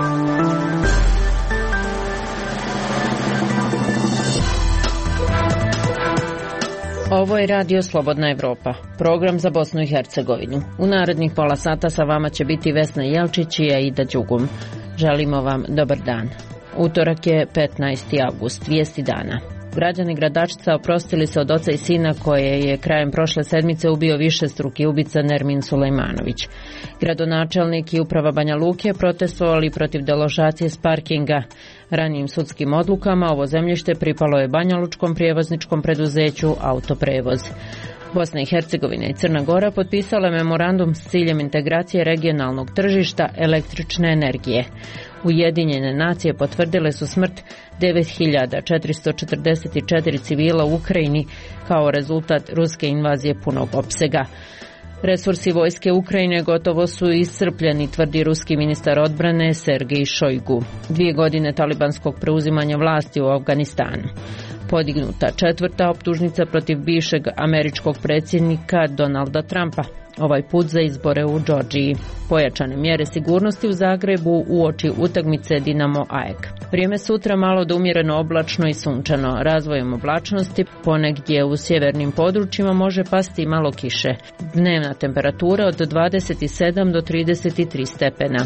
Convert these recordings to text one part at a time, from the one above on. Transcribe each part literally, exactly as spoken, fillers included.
Ovo je Radio Slobodna Evropa, program za Bosnu i Hercegovinu. U narednih pola sata sa vama će biti Vesna Jelčić i Aida Đugum. Želimo vam dobar dan. Utorak je petnaesti avgust, vijesti dana. Građani Gradačca oprostili se od oca i sina koje je krajem prošle sedmice ubio višestruki ubica Nermin Sulejmanović. Gradonačelnik i uprava Banja Luke protestovali protiv deložacije s parkinga. Ranijim sudskim odlukama ovo zemljište pripalo je banjalučkom prijevozničkom preduzeću Autoprevoz. Bosna i Hercegovina i Crna Gora potpisale memorandum s ciljem integracije regionalnog tržišta električne energije. Ujedinjene nacije potvrdile su smrt devet hiljada četiristo četrdeset četiri civila u Ukrajini kao rezultat ruske invazije punog opsega. Resursi vojske Ukrajine gotovo su iscrpljeni, tvrdi ruski ministar odbrane Sergej Šojgu. Dvije godine talibanskog preuzimanja vlasti u Afganistanu. Podignuta četvrta optužnica protiv bivšeg američkog predsjednika Donalda Trumpa, ovaj put za izbore u Džordžiji. Pojačane mjere sigurnosti u Zagrebu uoči utakmice Dinamo Aek. Vrijeme sutra malo do umjereno oblačno i sunčano. Razvojem oblačnosti ponegdje u sjevernim područjima može pasti malo kiše. Dnevna temperatura od dvadeset sedam do trideset tri stepena.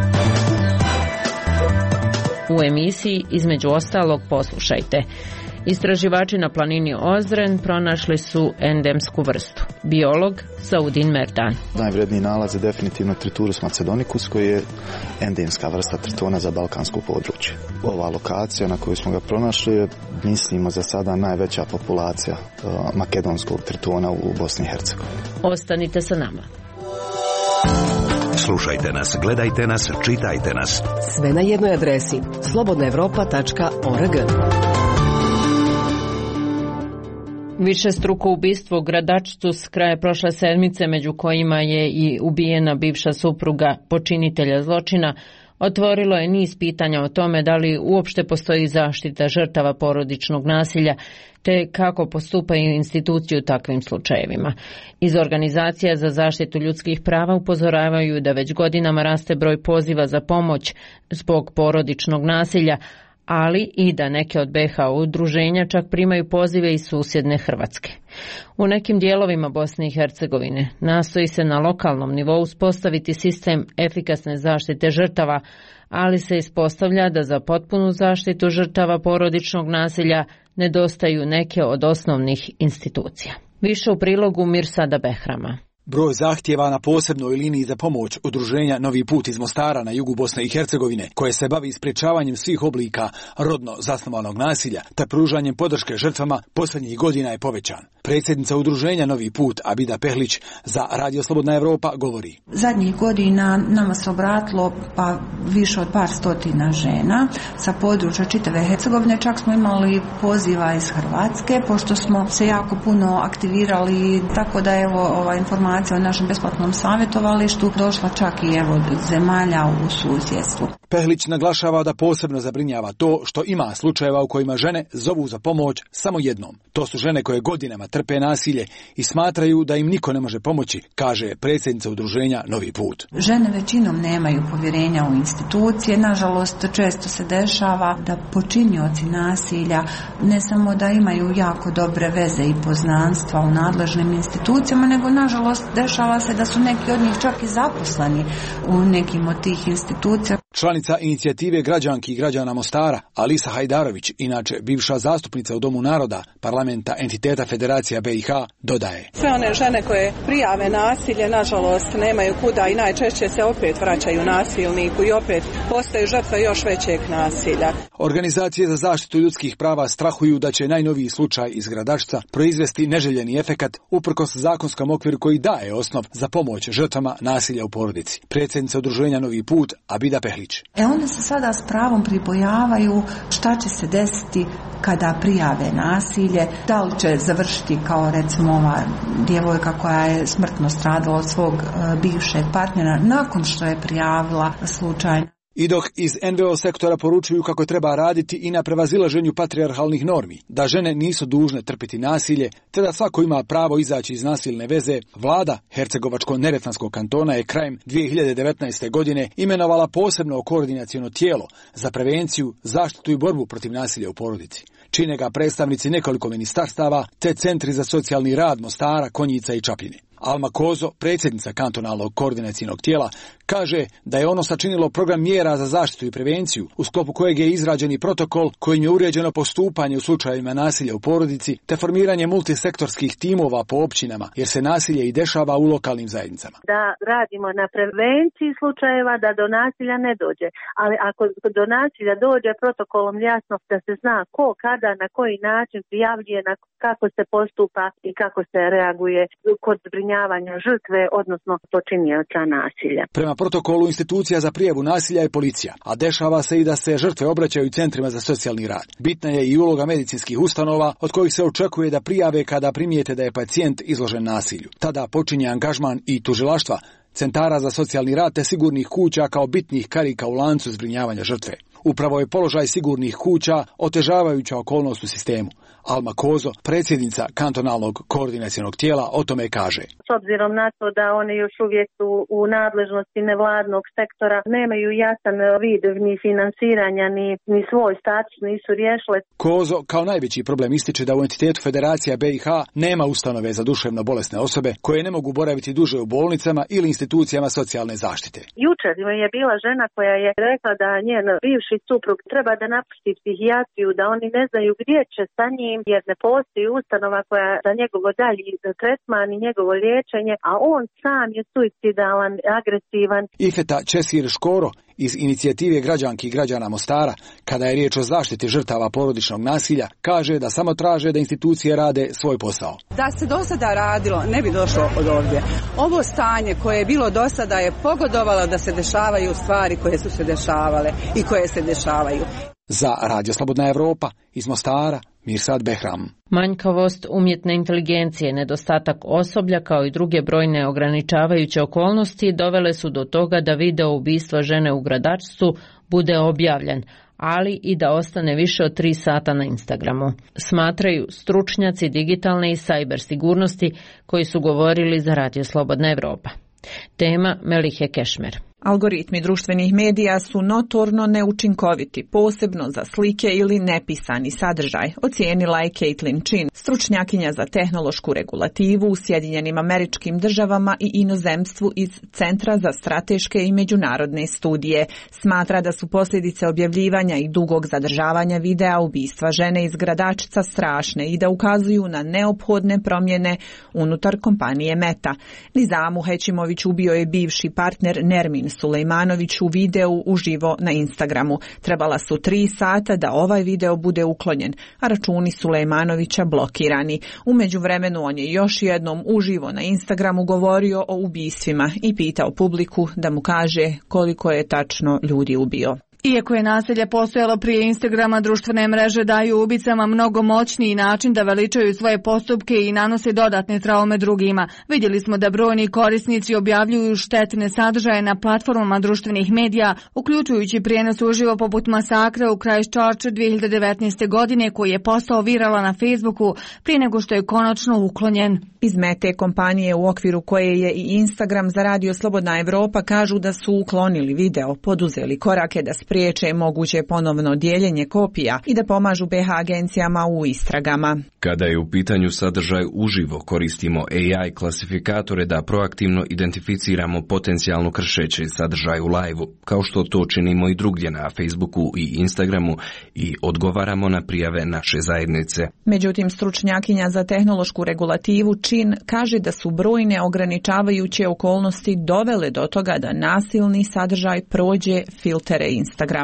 U emisiji između ostalog poslušajte. Istraživači na planini Ozren pronašli su endemsku vrstu. Biolog Saudin Merdan. Najvredniji nalaz je definitivno Triturus macedonicus, koji je endemska vrsta tritona za balkansko područje. Ova lokacija na koju smo ga pronašli je, mislimo, za sada najveća populacija uh, makedonskog tritona u Bosni i Hercegovini. Ostanite sa nama. Slušajte nas, gledajte nas, čitajte nas. Sve na jednoj adresi slobodna evropa tačka org. Višestruko ubistvo u Gradačcu s kraja prošle sedmice, među kojima je i ubijena bivša supruga počinitelja zločina, otvorilo je niz pitanja o tome da li uopšte postoji zaštita žrtava porodičnog nasilja, te kako postupaju institucije u takvim slučajevima. Iz organizacija za zaštitu ljudskih prava upozoravaju da već godinama raste broj poziva za pomoć zbog porodičnog nasilja, ali i da neke od be ha udruženja čak primaju pozive iz susjedne Hrvatske. U nekim dijelovima Bosne i Hercegovine nastoji se na lokalnom nivou uspostaviti sistem efikasne zaštite žrtava, ali se ispostavlja da za potpunu zaštitu žrtava porodičnog nasilja nedostaju neke od osnovnih institucija. Više u prilogu Mirsada Behrama. Broj zahtjeva na posebnoj liniji za pomoć udruženja Novi put iz Mostara na jugu Bosne i Hercegovine, koje se bavi sprječavanjem svih oblika rodno zasnovanog nasilja te pružanjem podrške žrtvama, posljednjih godina je povećan. Predsjednica udruženja Novi put Abida Pehlić za Radio Slobodna Evropa govori. Zadnjih godina nama se obratilo pa više od par stotina žena sa područja čitave Hercegovine, čak smo imali poziva iz Hrvatske, pošto smo se jako puno aktivirali, tako da evo ova informacija o našem besplatnom savjetovalištu došla čak i evo zemalja u susjedstvu. Pehlić naglašava da posebno zabrinjava to što ima slučajeva u kojima žene zovu za pomoć samo jednom. To su žene koje godinama trpe nasilje i smatraju da im niko ne može pomoći, kaže predsjednica udruženja Novi put. Žene većinom nemaju povjerenja u institucije, nažalost često se dešava da počinioci nasilja ne samo da imaju jako dobre veze i poznanstva u nadležnim institucijama, nego nažalost dešava se da su neki od njih čak i zaposleni u nekim od tih institucija. Članica inicijative građanki i građana Mostara, Alisa Hajdarović, inače bivša zastupnica u Domu naroda, parlamenta entiteta Federacija be i ha, dodaje. Sve one žene koje prijave nasilje, nažalost, nemaju kuda i najčešće se opet vraćaju nasilniku i opet postaju žrtve još većeg nasilja. Organizacije za zaštitu ljudskih prava strahuju da će najnoviji slučaj iz Gradačca proizvesti neželjeni efekat uprkos zakonskom okviru koji daje osnov za pomoć žrtvama nasilja u porodici. Predsjednica udruženja Novi put Abida Pehlić. E one se sada s pravom pribojavaju šta će se desiti kada prijave nasilje, da li će završiti kao recimo ova djevojka koja je smrtno stradala od svog bivšeg partnera nakon što je prijavila slučaj. I dok iz en ve o sektora poručuju kako treba raditi i na prevazilaženju patrijarhalnih normi, da žene nisu dužne trpiti nasilje, te da svako ima pravo izaći iz nasilne veze, vlada Hercegovačko-neretvanskog kantona je krajem dvije hiljade devetnaeste. godine imenovala posebno koordinaciono tijelo za prevenciju, zaštitu i borbu protiv nasilja u porodici. Čine ga predstavnici nekoliko ministarstava te centri za socijalni rad Mostara, Konjica i Čapljine. Alma Kozo, predsjednica kantonalnog koordinacionog tijela, kaže da je ono sačinilo program mjera za zaštitu i prevenciju, u sklopu kojeg je izrađen i protokol kojim je uređeno postupanje u slučajevima nasilja u porodici, te formiranje multisektorskih timova po općinama, jer se nasilje i dešava u lokalnim zajednicama. Da radimo na prevenciji slučajeva da do nasilja ne dođe, ali ako do nasilja dođe, protokolom jasno da se zna ko, kada, na koji način prijavljuje, na kako se postupa i kako se reaguje kod zbrinjavanja žrtve, odnosno počinioca nasilja. Prema protokolu institucija za prijavu nasilja je policija, a dešava se i da se žrtve obraćaju centrima za socijalni rad. Bitna je i uloga medicinskih ustanova od kojih se očekuje da prijave kada primijete da je pacijent izložen nasilju. Tada počinje angažman i tužilaštva, centara za socijalni rad te sigurnih kuća kao bitnih karika u lancu zbrinjavanja žrtve. Upravo je položaj sigurnih kuća otežavajuća okolnost u sistemu. Alma Kozo, predsjednica kantonalnog koordinacionog tijela, o tome kaže. S obzirom na to da one još uvijek su u nadležnosti nevladnog sektora, nemaju jasan vid ni finansiranja, ni, ni svoj status nisu riješile. Kozo kao najveći problem ističe da u entitetu Federacija be i ha nema ustanove za duševno bolesne osobe koje ne mogu boraviti duže u bolnicama ili institucijama socijalne zaštite. Jučer je bila žena koja je rekla da njen bivši suprug treba da napusti psihijatriju, da oni ne znaju gdje će sa njim, jer ne postoji ustanova koja za njegovo dalji tretman i njegovo liječenje, a on sam je suicidalan, agresivan. Ifeta Česir Škoro iz inicijative građanki i građana Mostara, kada je riječ o zaštiti žrtava porodičnog nasilja, kaže da samo traže da institucije rade svoj posao. Da se do sada radilo, ne bi došlo od ovdje. Ovo stanje koje je bilo do sada je pogodovalo da se dešavaju stvari koje su se dešavale i koje se dešavaju. Za Radio Slobodna Evropa iz Mostara, Mirsad Behram. Manjkavost umjetne inteligencije, nedostatak osoblja kao i druge brojne ograničavajuće okolnosti dovele su do toga da video ubistva žene u Gradačcu bude objavljen, ali i da ostane više od tri sata na Instagramu. Smatraju stručnjaci digitalne i sajber sigurnosti koji su govorili za Radio Slobodna Evropa. Tema Melihe Kešmer. Algoritmi društvenih medija su notorno neučinkoviti, posebno za slike ili nepisani sadržaj, ocijenila je Caitlin Chin, stručnjakinja za tehnološku regulativu u Sjedinjenim Američkim Državama i inozemstvu iz Centra za strateške i međunarodne studije. Smatra da su posljedice objavljivanja i dugog zadržavanja videa ubistva žene iz Gradačca strašne i da ukazuju na neophodne promjene unutar kompanije Meta. Nizamu Hećimović ubio je bivši partner Nermin Sulejmanović u videu uživo na Instagramu. Trebala su tri sata da ovaj video bude uklonjen, a računi Sulejmanovića blokirani. U međuvremenu on je još jednom uživo na Instagramu govorio o ubistvima i pitao publiku da mu kaže koliko je tačno ljudi ubio. Iako je nasilje postojalo prije Instagrama, društvene mreže daju ubicama mnogo moćniji način da veličaju svoje postupke i nanose dodatne traume drugima. Vidjeli smo da brojni korisnici objavljuju štetne sadržaje na platformama društvenih medija, uključujući prijenos uživo poput masakra u Christchurchu dvije hiljade devetnaeste. godine koji je postao viralan na Facebooku prije nego što je konačno uklonjen. Iz Mete kompanije u okviru koje je i Instagram za Radio Slobodna Evropa kažu da su uklonili video, poduzeli korake da spriječe moguće ponovno dijeljenje kopija i da pomažu be ha agencijama u istragama. Kada je u pitanju sadržaj uživo, koristimo A I klasifikatore da proaktivno identificiramo potencijalno kršeći sadržaj u live-u, kao što to činimo i drugdje na Facebooku i Instagramu i odgovaramo na prijave naše zajednice. Međutim, stručnjakinja za tehnološku regulativu Chin kaže da su brojne ograničavajuće okolnosti dovele do toga da nasilni sadržaj prođe filtere Instagrama.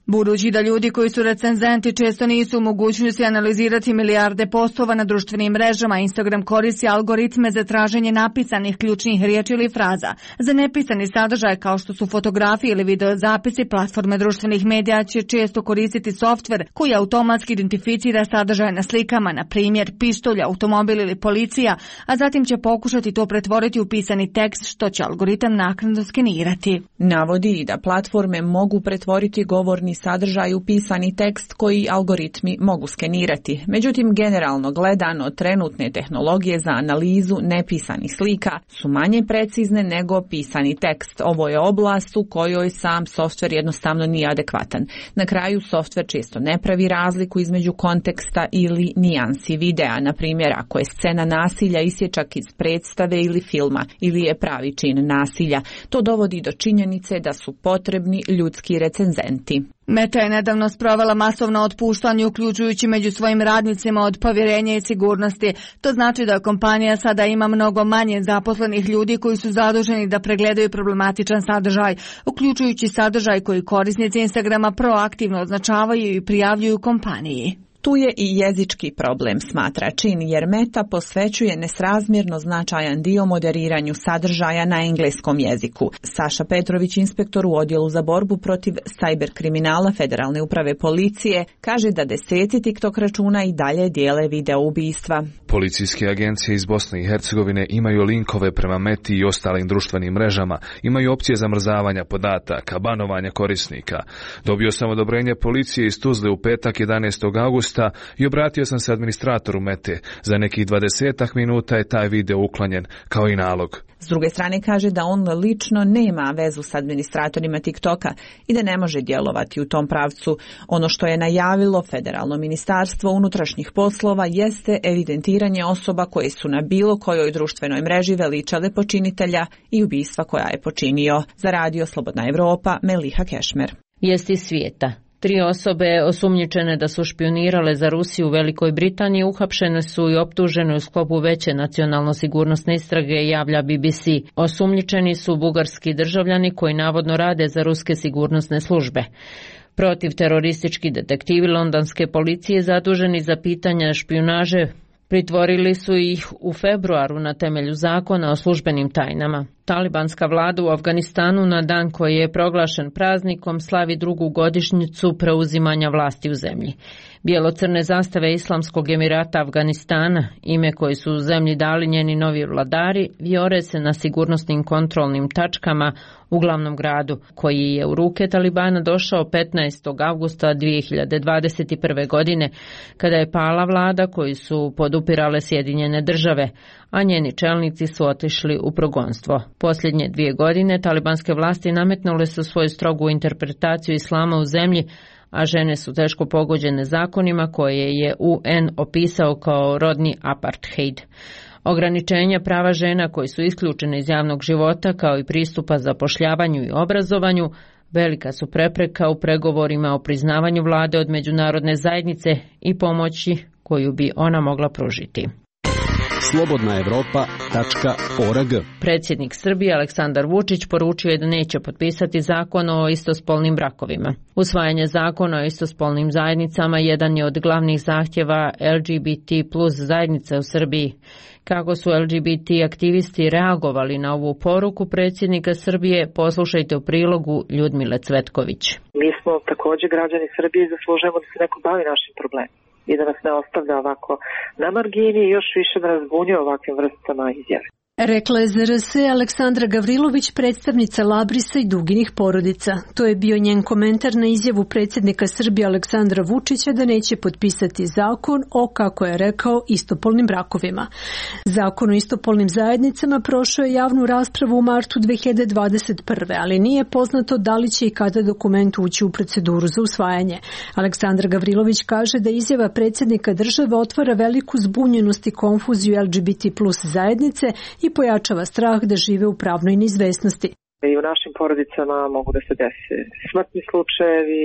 Budući da ljudi koji su recenzenti često nisu u mogućnosti analizirati milijarde postova na društvenim mrežama, Instagram koristi algoritme za traženje napisanih ključnih riječi ili fraza. Za nepisani sadržaj kao što su fotografije ili videozapisi, platforme društvenih medija će često koristiti softver koji automatski identificira sadržaj na slikama, na primjer pištolj, automobil ili policija, a zatim će pokušati to pretvoriti u pisani tekst što će algoritam naknadno skenirati. Navodi i da platforme mogu pretvoriti govorni sadržaj u pisani tekst koji algoritmi mogu skenirati. Međutim, generalno gledano, trenutne tehnologije za analizu nepisanih slika su manje precizne nego pisani tekst. Ovo je oblast u kojoj sam softver jednostavno nije adekvatan. Na kraju, softver često ne pravi razliku između konteksta ili nijansi videa. Na primjer, ako je scena nasilja isječak iz predstave ili filma ili je pravi čin nasilja, to dovodi do činjenice da su potrebni ljudski recenzenti. Meta je nedavno sprovela masovno otpuštanje, uključujući među svojim radnicima od povjerenja i sigurnosti. To znači da kompanija sada ima mnogo manje zaposlenih ljudi koji su zaduženi da pregledaju problematičan sadržaj, uključujući sadržaj koji korisnici Instagrama proaktivno označavaju i prijavljuju kompaniji. Tu je i jezički problem, smatra Čin, jer Meta posvećuje nesrazmjerno značajan dio moderiranju sadržaja na engleskom jeziku. Saša Petrović, inspektor u odjelu za borbu protiv sajber kriminala Federalne uprave policije, kaže da deseci TikTok računa i dalje dijele video ubistva. Policijske agencije iz Bosne i Hercegovine imaju linkove prema Meti i ostalim društvenim mrežama, imaju opcije zamrzavanja podataka, banovanja korisnika. Dobio sam odobrenje policije iz Tuzle u petak jedanaestog augusta i obratio sam se administratoru Mete. Za nekih dvadesetak minuta je taj video uklanjen, kao i nalog. S druge strane kaže da on lično nema vezu s administratorima TikToka i da ne može djelovati u tom pravcu. Ono što je najavilo Federalno ministarstvo unutrašnjih poslova jeste evidentiranje osoba koje su na bilo kojoj društvenoj mreži veličale počinitelja i ubistva koja je počinio. Za radio Slobodna Evropa, Meliha Kešmer. Vijesti svijeta. Tri osobe osumnjičene da su špionirale za Rusiju u Velikoj Britaniji uhapšene su i optužene u sklopu veće nacionalno-sigurnosne istrage, javlja B B C. Osumnjičeni su bugarski državljani koji navodno rade za ruske sigurnosne službe. Protiv teroristički detektivi londonske policije zaduženi za pitanja špijunaže pritvorili su ih u februaru na temelju zakona o službenim tajnama. Talibanska vlada u Afganistanu na dan koji je proglašen praznikom slavi drugu godišnjicu preuzimanja vlasti u zemlji. Bijelo-crne zastave Islamskog Emirata Afganistana, ime koji su u zemlji dali njeni novi vladari, vijore se na sigurnosnim kontrolnim tačkama u glavnom gradu, koji je u ruke Talibana došao petnaestog avgusta dvije hiljade dvadeset prve. godine, kada je pala vlada koju su podupirale Sjedinjene države, a njeni čelnici su otišli u progonstvo. Posljednje dvije godine talibanske vlasti nametnule su svoju strogu interpretaciju islama u zemlji, a žene su teško pogođene zakonima koje je U N opisao kao rodni apartheid. Ograničenja prava žena koji su isključene iz javnog života kao i pristupa zapošljavanju i obrazovanju velika su prepreka u pregovorima o priznavanju vlade od međunarodne zajednice i pomoći koju bi ona mogla pružiti. slobodna evropa tačka org. Predsjednik Srbije Aleksandar Vučić poručio je da neće potpisati zakon o istospolnim brakovima. Usvajanje zakona o istospolnim zajednicama jedan je od glavnih zahtjeva L G B T plus zajednice u Srbiji. Kako su L G B T aktivisti reagovali na ovu poruku predsjednika Srbije, poslušajte u prilogu Ljudmile Cvetković. Mi smo također građani Srbije i zaslužujemo da se neko bavi našim problemom i da nas ne ostavlja ovako na margini i još više da nas zbunjuje ovakvim vrstama izjave. Rekla je Z R S Aleksandra Gavrilović, predstavnica Labrisa i Duginih porodica. To je bio njen komentar na izjavu predsjednika Srbije Aleksandra Vučića da neće potpisati zakon o, kako je rekao, istopolnim brakovima. Zakon o istopolnim zajednicama prošao je javnu raspravu u martu dvije hiljade dvadeset prve. ali nije poznato da li će i kada dokument ući u proceduru za usvajanje. Aleksandra Gavrilović kaže da izjava predsjednika države otvara veliku zbunjenost i konfuziju L G B T plus zajednice i pojačava strah da žive u pravnoj neizvesnosti. I u našim porodicama mogu da se dese smrtni slučajevi,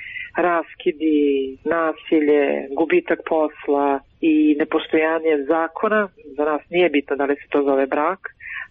raskidi, nasilje, gubitak posla i nepostojanje zakona. Za nas nije bitno da li se to zove brak, ali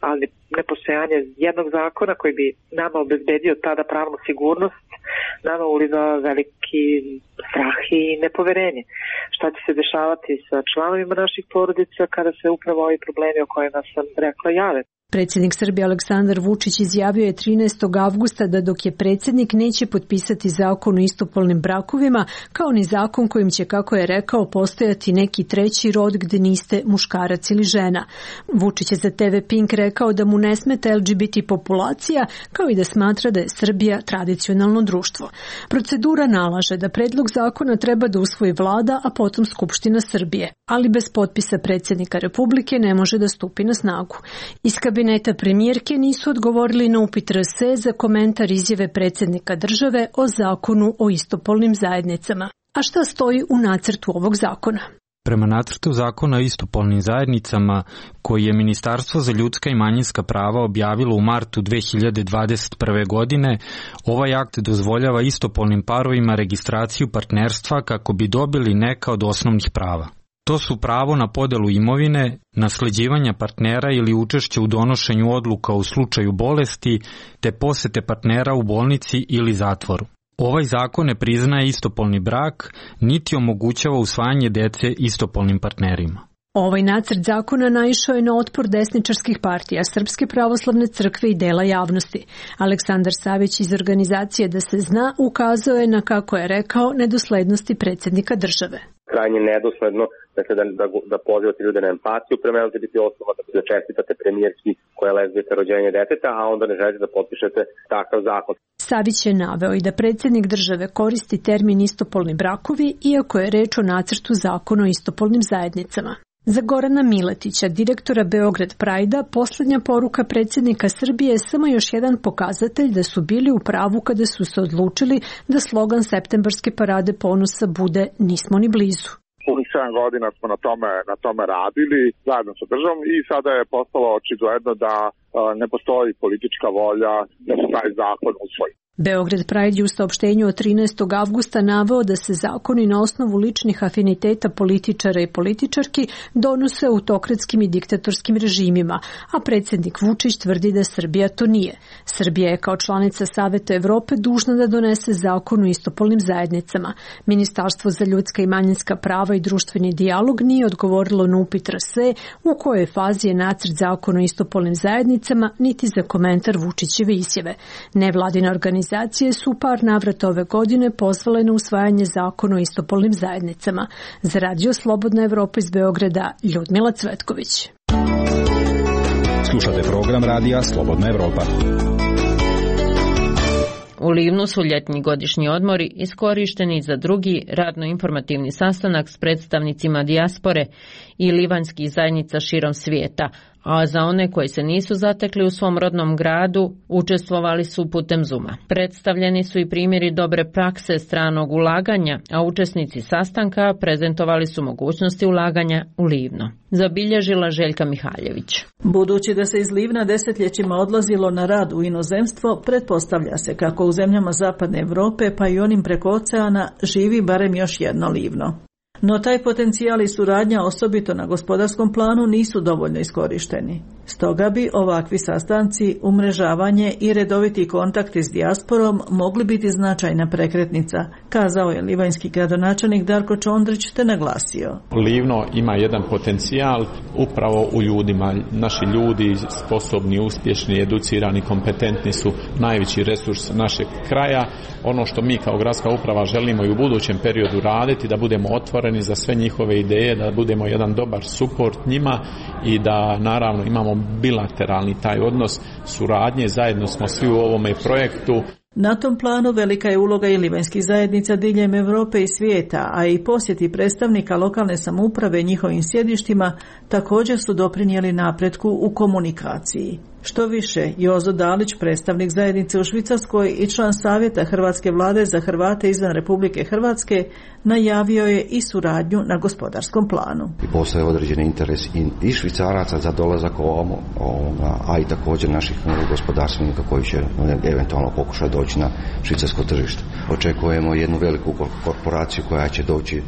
nepostojanje jednog zakona koji bi nama obezbedio tada pravnu sigurnost, nama uliva veliki strah i nepoverenje. Šta će se dešavati sa članovima naših porodica kada se upravo ovi problemi o kojima sam rekla jave? Predsjednik Srbije Aleksandar Vučić izjavio je trinaestog avgusta da dok je predsjednik neće potpisati zakon o istopolnim brakovima, kao ni zakon kojim će, kako je rekao, postojati neki treći rod gde niste muškarac ili žena. Vučić je za te ve Pink rekao da mu ne smeta el ge be te populacija, kao i da smatra da je Srbija tradicionalno društvo. Procedura nalaže da predlog zakona treba da usvoji vlada, a potom Skupština Srbije, ali bez potpisa predsjednika Republike ne može da stupi na snagu. Iz kabineta premijerke nisu odgovorili na upit er es za komentar izjave predsjednika države o zakonu o istopolnim zajednicama. A šta stoji u nacrtu ovog zakona? Prema nacrtu zakona o istopolnim zajednicama, koji je Ministarstvo za ljudska i manjinska prava objavilo u martu dve hiljade dvadeset prve. godine, ovaj akt dozvoljava istopolnim parovima registraciju partnerstva kako bi dobili neka od osnovnih prava. To su pravo na podelu imovine, nasleđivanja partnera ili učešće u donošenju odluka u slučaju bolesti, te posete partnera u bolnici ili zatvoru. Ovaj zakon ne priznaje istopolni brak, niti omogućava usvajanje dece istopolnim partnerima. Ovaj nacrt zakona naišao je na otpor desničarskih partija, Srpske pravoslavne crkve i dela javnosti. Aleksandar Savić iz organizacije Da se zna ukazao je na, kako je rekao, nedoslednosti predsjednika države. Krajnje nedosledno, dakle, da, da, da pozivate ljude na empatiju prema el ge be te osobama, da čestitate premijerski koja je lezbijka rođenje deteta, a onda ne želite da potpišete takav zakon. Savić je naveo i da predsjednik države koristi termin istopolni brakovi, iako je reč o nacrtu zakona o istopolnim zajednicama. Za Gorana Miletića, direktora Beograd Prajda, posljednja poruka predsjednika Srbije je samo još jedan pokazatelj da su bili u pravu kada su se odlučili da slogan septembarske parade ponosa bude "Nismo ni blizu". Punih sedam godina smo na tome, na tome radili zajedno sa državom i sada je postalo očigledno da a, ne postoji politička volja da se taj zakon usvoji. Beograd Pride je u saopštenju od trinaestog avgusta naveo da se zakoni na osnovu ličnih afiniteta političara i političarki donose autokratskim i diktatorskim režimima, a predsjednik Vučić tvrdi da Srbija to nije. Srbija je kao članica Saveta Evrope dužna da donese zakon o istopolnim zajednicama. Ministarstvo za ljudska i manjinska prava i društveni dijalog nije odgovorilo na upit er es u kojoj fazi je nacrt zakona o istopolnim zajednicama, niti za komentar Vučićeve izjave. Nevladina organizacija Organizacije su u par navrata ove godine pozvale na usvajanje zakona o istopolnim zajednicama. Za Radio Slobodna Evropa iz Beograda, Ljudmila Cvetković. Slušate program Radija Slobodna Evropa. U Livnu su ljetnji godišnji odmori iskorišteni za drugi radno-informativni sastanak s predstavnicima dijaspore i livanjskih zajednica širom svijeta, a za one koji se nisu zatekli u svom rodnom gradu učestvovali su putem Zuma. Predstavljeni su i primjeri dobre prakse stranog ulaganja, a učesnici sastanka prezentovali su mogućnosti ulaganja u Livno. Zabilježila Željka Mihaljević. Budući da se iz Livna desetljećima odlazilo na rad u inozemstvo, pretpostavlja se kako u zemljama Zapadne Evrope pa i onim preko oceana živi barem još jedno Livno. No taj potencijal i suradnja, osobito na gospodarskom planu, nisu dovoljno iskorišteni. Stoga bi ovakvi sastanci, umrežavanje i redoviti kontakti s dijasporom mogli biti značajna prekretnica, kazao je livanjski gradonačelnik Darko Čondrić te naglasio. Livno ima jedan potencijal upravo u ljudima. Naši ljudi, sposobni, uspješni, educirani, kompetentni su najveći resurs našeg kraja. Ono što mi kao gradska uprava želimo i u budućem periodu raditi, da budemo otvoreni za sve njihove ideje, da budemo jedan dobar suport njima i da naravno imamo bilateralni taj odnos suradnje, zajedno smo svi u ovome projektu. Na tom planu velika je uloga i livanjskih zajednica diljem Europe i svijeta, a i posjeti predstavnika lokalne samouprave njihovim sjedištima također su doprinijeli napretku u komunikaciji. Što više, Jozo Dalić, predstavnik zajednice u Švicarskoj i član savjeta Hrvatske vlade za Hrvate izvan Republike Hrvatske, najavio je i suradnju na gospodarskom planu. I postoje određeni interes i, i Švicaraca za dolazak ovamo, ovoga, a i također naših gospodarstvenika koji će eventualno pokušati doći na švicarsko tržište. Očekujemo jednu veliku korporaciju koja će doći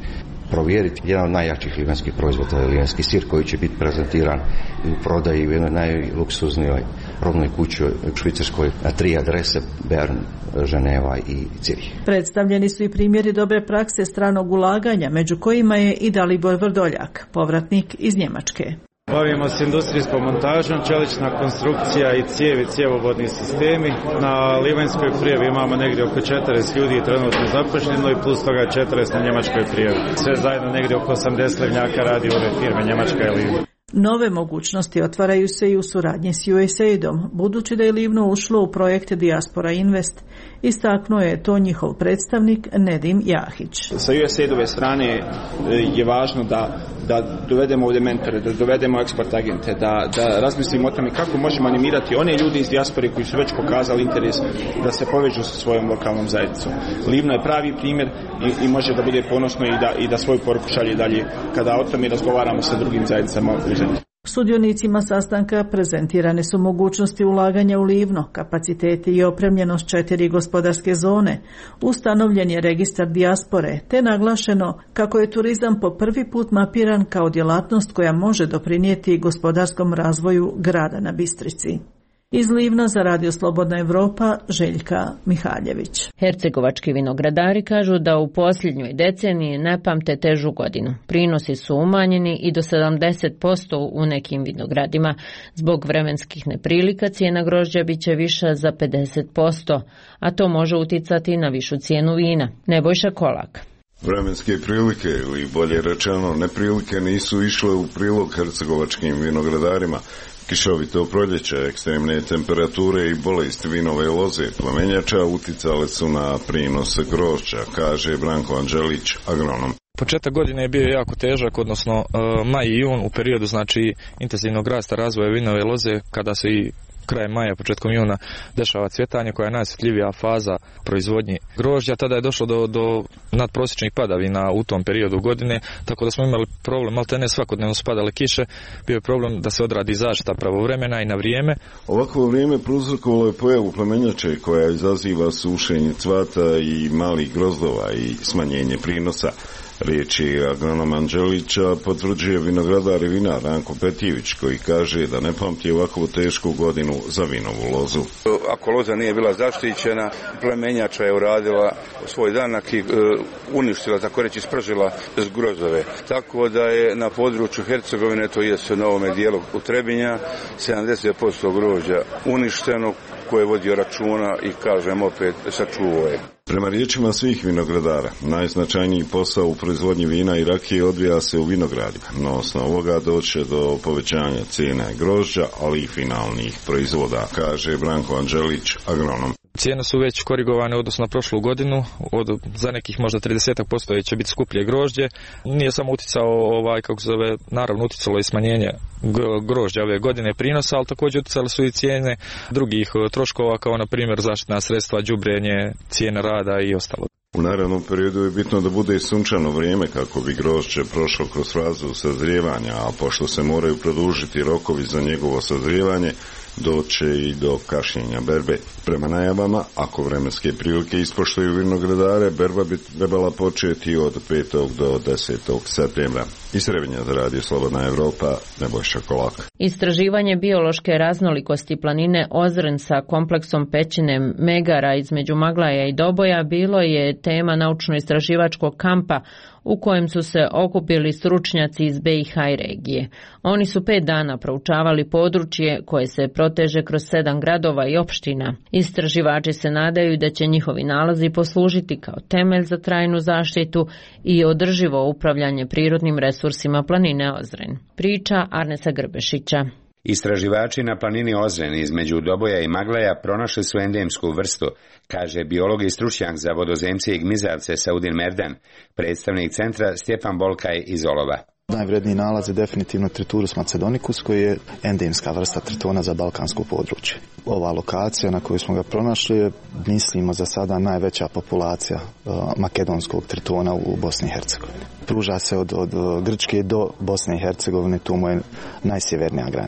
provjeriti. Jedan od najjačih livanskih proizvoda je livanski sir koji će biti prezentiran i u prodaji u jednoj najluksuznijoj robnoj kući u Švicarskoj na tri adrese: Bern, Ženeva i Cirih. Predstavljeni su i primjeri dobre prakse stranog ulaganja, među kojima je i Dalibor Vrdoljak, povratnik iz Njemačke. Bavimo se industrijskom montažom, čelična konstrukcija i cijevi, cjevovodni sistemi. Na livanjskoj prijavi imamo negdje oko četrdeset ljudi trenutno zaposleno i plus toga četrdeset na njemačkoj prijavi. Sve zajedno negdje oko osamdeset livnjaka radi ove firme Njemačka i Livno. Nove mogućnosti otvaraju se i u suradnji s U S A I D-om, budući da je Livno ušlo u projekt Diaspora Invest. Istaknuo je to njihov predstavnik Nedim Jahić. Sa U S A I D-ove strane je važno da, da dovedemo ovdje mentore, da dovedemo eksport agente, da, da razmislimo o tome kako možemo animirati one ljudi iz dijaspore koji su već pokazali interes da se povežu sa svojom lokalnom zajednicom. Livno je pravi primjer i, i može da bude ponosno i da, i da svoju poruku šalje dalje kada o tome razgovaramo sa drugim zajednicama u zemlji. Sudionicima sastanka prezentirane su mogućnosti ulaganja u Livno, kapaciteti i opremljenost četiri gospodarske zone, ustanovljen je registar dijaspore, te naglašeno kako je turizam po prvi put mapiran kao djelatnost koja može doprinijeti gospodarskom razvoju grada na Bistrici. Iz Livna za Radio Slobodna Evropa, Željka Mihaljević. Hercegovački vinogradari kažu da u posljednjoj deceniji ne pamte težu godinu. Prinosi su umanjeni i do sedamdeset posto u nekim vinogradima. Zbog vremenskih neprilika cijena grožđa bit će viša za pedeset posto, a to može uticati na višu cijenu vina. Nebojša Kolak. Vremenske prilike, ili bolje rečeno neprilike, nisu išle u prilog hercegovačkim vinogradarima. Kišovito proljeće, ekstremne temperature i bolesti vinove loze plamenjača uticale su na prinose grožđa, kaže Branko Anđelić, agronom. Početak godine je bio jako težak, odnosno maj i jun u periodu znači intenzivnog rasta razvoja vinove loze, kada se i krajem maja, početkom juna dešava cvjetanje koja je najosjetljivija faza proizvodnje grožđa. Tada je došlo do, do nadprosječnih padavina u tom periodu godine, tako da smo imali problem, maltene svakodnevno su padale kiše, bio je problem da se odradi zaštita pravovremena i na vrijeme. Ovakvo vrijeme prouzrokovalo je pojavu plemenjače koja izaziva sušenje cvata i malih grozdova i smanjenje prinosa. Riječi agronoma Anđelića potvrđuje vinogradar i vinar Ranko Petijević, koji kaže da ne pamti ovakvu tešku godinu za vinovu lozu. Ako loza nije bila zaštićena, plemenjača je uradila svoj danak i e, uništila, tako reći spržila grozdove. Tako da je na području Hercegovine, to jest na ovome dijelu u Trebinja, sedamdeset posto grožđa uništeno, koje je vodio računa i, kažem opet, sačuvao je. Prema riječima svih vinogradara, najznačajniji posao u proizvodnji vina i rakije odvija se u vinogradima, no osnovu ovoga doće do povećanja cijene grožđa, ali i finalnih proizvoda, kaže Branko Anđelić, agronom. Cijene su već korigovane odnosno na prošlu godinu, od, za nekih možda trideset posto će biti skuplje grožđe. Nije samo uticao, ovaj, kako se zove, naravno uticalo i smanjenje grožđa ove godine prinosa, ali također uticale su i cijene drugih troškova, kao na primjer zaštitna sredstva, đubrenje, cijene rada i ostalo. U narednom periodu je bitno da bude i sunčano vrijeme kako bi grožđe prošlo kroz fazu sazrijevanja, a pošto se moraju produžiti rokovi za njegovo sazrijevanje, doće i do kašnjenja berbe. Prema najavama, ako vremenske prilike ispoštuju vinogradare, berba bi trebala početi od petog do desetog septembra. Iz Trebinja za Radio Slobodna Evropa, Nebojša Kolak. Istraživanje biološke raznolikosti planine Ozren sa kompleksom pećine Megara između Maglaja i Doboja bilo je tema naučno-istraživačkog kampa u kojem su se okupili stručnjaci iz B i H i regije. Oni su pet dana proučavali područje koje se proteže kroz sedam gradova i opština. Istraživači se nadaju da će njihovi nalazi poslužiti kao temelj za trajnu zaštitu i održivo upravljanje prirodnim resursima planine Ozren. Priča Arnesa Grbešića. Istraživači na planini Ozren između Doboja i Maglaja pronašli su endemsku vrstu, kaže biolog i stručnjak za vodozemce i gmizavce Saudin Merdan, predstavnik centra Stjepan Bolkaj iz Olova. Najvredniji nalaz je definitivno Triturus macedonicus, koji je endemska vrsta tritona za balkansko područje. Ova lokacija na kojoj smo ga pronašli je, mislimo, za sada najveća populacija uh, makedonskog tritona u Bosni i Hercegovini. Pruža se od, od Grčke do Bosne i Hercegovine, tu mu je najsjevernija granica.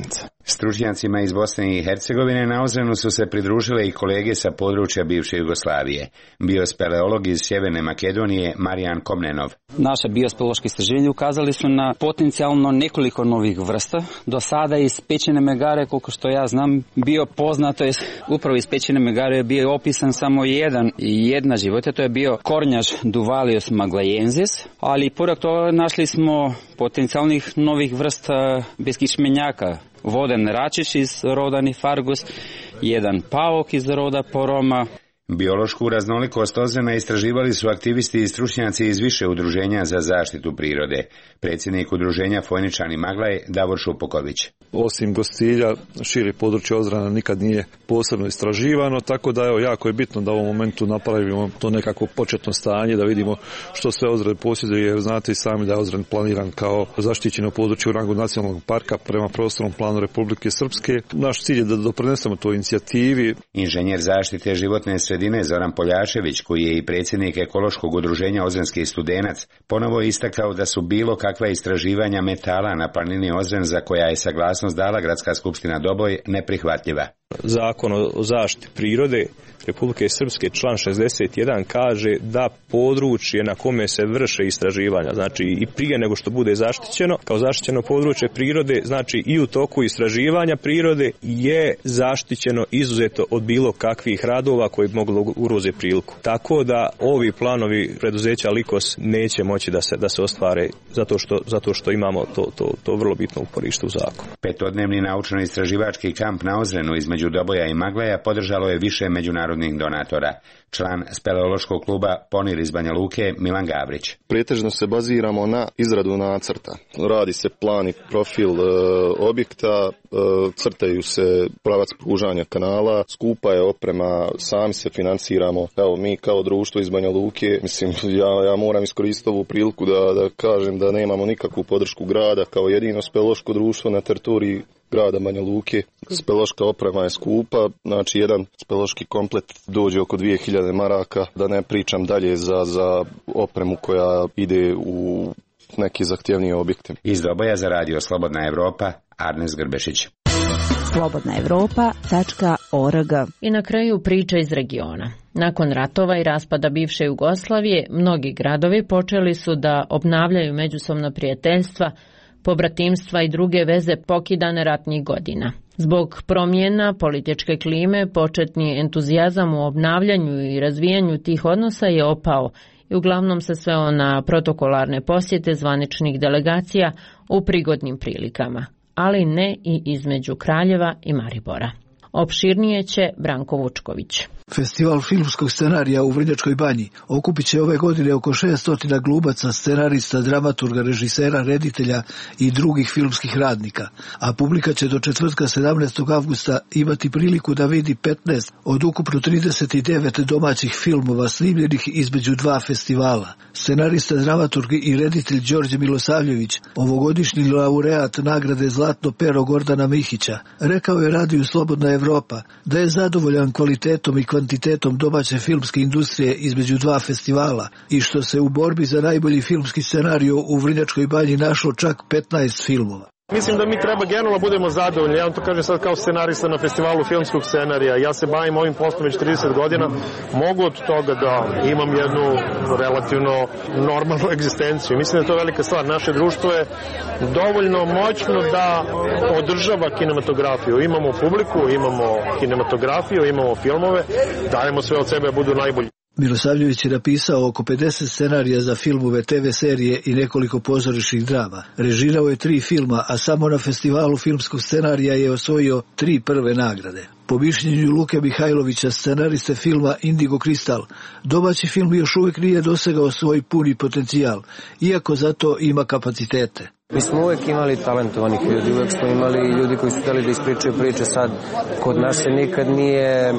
Stručnjacima iz Bosne i Hercegovine na Ozrenu su se pridružile i kolege sa područja bivše Jugoslavije. Biospeleolog iz Sjeverne Makedonije Marijan Komnenov. Naše biospeleološke istraživanje ukazali su na potencijalno nekoliko novih vrsta. Do sada iz Pećine megare, koliko što ja znam, bio poznato je upravo iz Pećine megare je bio opisan samo jedan i jedna životinja, to je bio kornjač Duvalius maglajensis, ali pored toga našli smo potencijalnih novih vrsta beskičmenjaka. Voden račiš iz roda Nifargus, jedan pauk iz roda Poroma. Biološku raznolikost Ozrena istraživali su aktivisti i stručnjaci iz više udruženja za zaštitu prirode. Predsjednik udruženja Fojničani Maglaj Davor Šupoković. Osim Gostilja, šire područje Ozrena nikad nije posebno istraživano, tako da evo, jako je bitno da u ovom momentu napravimo to nekako početno stanje, da vidimo što sve Ozren posjeduje, jer znate i sami da je Ozren planiran kao zaštićeno područje u rangu nacionalnog parka prema prostornom planu Republike Srpske. Naš cilj je da doprinesemo toj inicijativi. Inženjer zaštite životne sredine Zoran Poljačević, koji je i predsjednik ekološkog udruženja Ozrenski studenac, ponovo istakao da su bilo kakva istraživanja metala na planini Ozren za koja je saglasnost dala Gradska skupština Doboj neprihvatljiva. Zakon o zaštiti prirode Republike Srpske član šezdeset jedan kaže da područje na kome se vrše istraživanja, znači i prije nego što bude zaštićeno, kao zaštićeno područje prirode, znači i u toku istraživanja prirode je zaštićeno izuzeto od bilo kakvih radova koji bi mogli ugroziti priliku. Tako da ovi planovi preduzeća Likos neće moći da se da se ostvare zato što zato što imamo to to to vrlo bitno uporište u zakonu. Petodnevni naučno-istraživački kamp na Ozrenu između Doboja i Maglaja podržalo je više međunarodnih donatora. Član speleološkog kluba Ponir iz Banja Luke Milan Gavrić. Pretežno se baziramo na izradu nacrta. Radi se plan i profil e, objekta, e, crtaju se pravac pružanja kanala, skupa je oprema, sami se financiramo. Evo mi kao društvo iz Banja Luke, mislim ja, ja moram iskoristiti ovu priliku da, da kažem da nemamo nikakvu podršku grada kao jedino speleološko društvo na teritoriji grada Banja Luke. Speleološka oprema je skupa, znači jedan speleološki komplet dođe oko dvije hiljade maraka, da ne pričam dalje za, za opremu koja ide u neke zahtjevnije objekte. Iz Doboja za radio Slobodna Evropa, Arnes Grbešić. slobodna evropa tačka org. I na kraju priča iz regiona. Nakon ratova i raspada bivše Jugoslavije, mnogi gradovi počeli su da obnavljaju međusobna prijateljstva, pobratimstva i druge veze pokidane ratnih godina. Zbog promjena političke klime, početni entuzijazam u obnavljanju i razvijanju tih odnosa je opao i uglavnom se sveo na protokolarne posjete zvaničnih delegacija u prigodnim prilikama, ali ne i između Kraljeva i Maribora. Opširnije će Branko Vučković. Festival filmskog scenarija u Vrnjačkoj Banji okupit će ove godine oko šesnaest glubaca, scenarista, dramaturga, režisera, reditelja i drugih filmskih radnika, a publika će do četvrtka sedamnaestog avgusta imati priliku da vidi petnaest od ukupno trideset devet domaćih filmova snimljenih između dva festivala. Scenarista, dramaturg i reditelj Đorđe Milosavljević, ovogodišnji laureat nagrade Zlatno pero Gordana Mihića, rekao je radiju Slobodna Evropa da je zadovoljan kvalitetom i kvantitetom domaće filmske industrije između dva festivala i što se u borbi za najbolji filmski scenario u Vrnjačkoj Banji našlo čak petnaest filmova. Mislim da mi treba generalno budemo zadovoljni. Ja vam to kažem sad kao scenarista na festivalu filmskog scenarija. Ja se bavim ovim poslom već trideset godina. Mogu od toga da imam jednu relativno normalnu egzistenciju. Mislim da je to velika stvar. Naše društvo je dovoljno moćno da održava kinematografiju. Imamo publiku, imamo kinematografiju, imamo filmove. Dajemo sve od sebe da budu najbolji. Milosavljević je napisao oko pedeset scenarija za filmove, te ve serije i nekoliko pozorišnih drama. Režirao je tri filma, a samo na festivalu filmskog scenarija je osvojio tri prve nagrade. Po mišljenju Luke Mihajlovića, scenariste filma Indigo Kristal, domaći film još uvijek nije dosegao svoj puni potencijal, iako zato ima kapacitete. Mi smo uvijek imali talentovanih ljudi, uvijek smo imali ljudi koji su htjeli da ispričaju priče. Sad, kod nas se nikad nije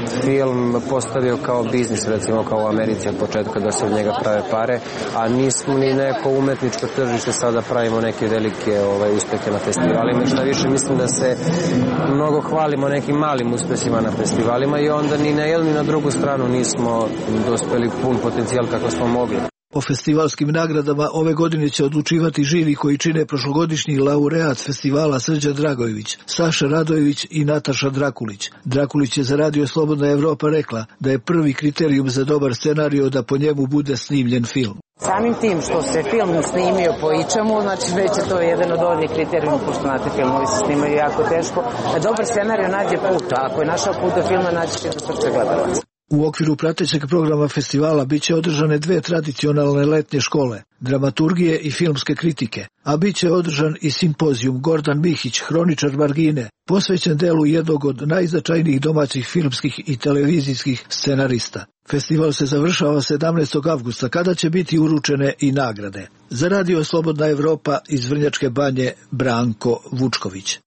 film postavio kao biznis, recimo kao u Americi od početka da se od njega prave pare, a nismo ni neko umetničko tržište sada pravimo neke velike ovaj, uspehe na festivalima. I šta više, mislim da se mnogo hvalimo nekim malim uspesima na festivalima i onda ni na jednu ni na drugu stranu nismo dospeli pun potencijal kako smo mogli. O festivalskim nagradama ove godine će odlučivati žiri koji čine prošlogodišnji laureat festivala Srđan Dragojević, Saša Radojević i Nataša Drakulić. Drakulić je za Radio Slobodna Evropa rekla da je prvi kriterijum za dobar scenario da po njemu bude snimljen film. Samim tim što se film snimio po ičemu, znači već je to jedan od ovih kriterijuma, pošto znate, filmovi se snimaju jako teško, da dobar scenarij nađe put, a ako je našao put do filma, naći će do srce gledalaca. U okviru pratećeg programa festivala biće održane dve tradicionalne letnje škole, dramaturgije i filmske kritike, a biće održan i simpozijum Gordan Mihić, hroničar margine, posvećen delu jednog od najznačajnijih domaćih filmskih i televizijskih scenarista. Festival se završava sedamnaestog avgusta, kada će biti uručene i nagrade. Za Radio Slobodna Evropa iz Vrnjačke Banje, Branko Vučković.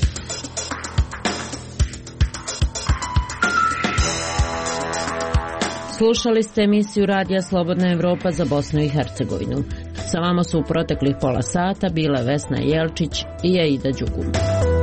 Slušali ste emisiju Radija Slobodna Evropa za Bosnu i Hercegovinu. Sa vama su u proteklih pola sata bile Vesna Jelčić i Aida Đugum.